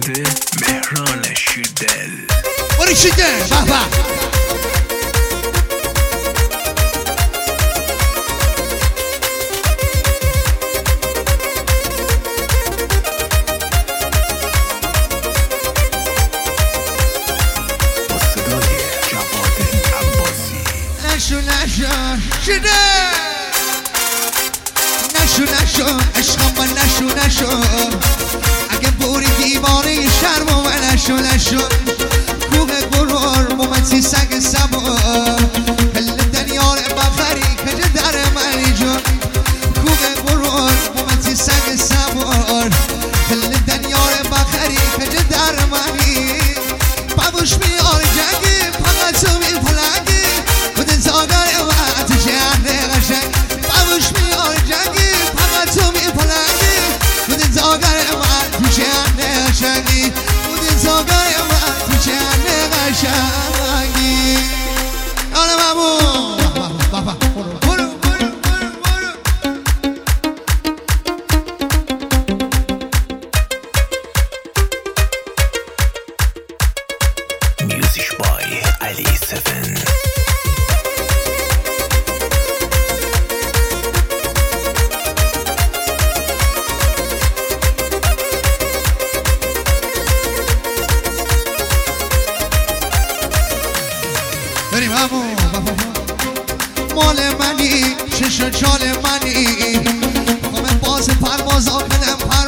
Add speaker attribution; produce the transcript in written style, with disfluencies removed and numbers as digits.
Speaker 1: خواننده مهران شیردل.
Speaker 2: باری شیردل بابا
Speaker 1: با صدای جواد عباسی.
Speaker 2: نشو شیردل نشو عشقم من نشو اگه بوری دیوانه شرم و نشو کوه گرور مومتی سگ سبار کل دنیار بخری کجا در منی جون کوه گرور مومتی سگ سبار کل دنیار بخری کجا در منی بابوش میار جنگی فقط تو می پلنگی بودن زاگر و تو شهر قشنگ بابوش میار جنگی فقط تو می پلنگی بودن زاگر و تو شهر قشنگی بودن زاگر و تو شهر قشنگی آره بابا برو
Speaker 1: Music by Ali 7.
Speaker 2: بریم بابا مال منی شش و چال منی خواهم باز پرواز کنم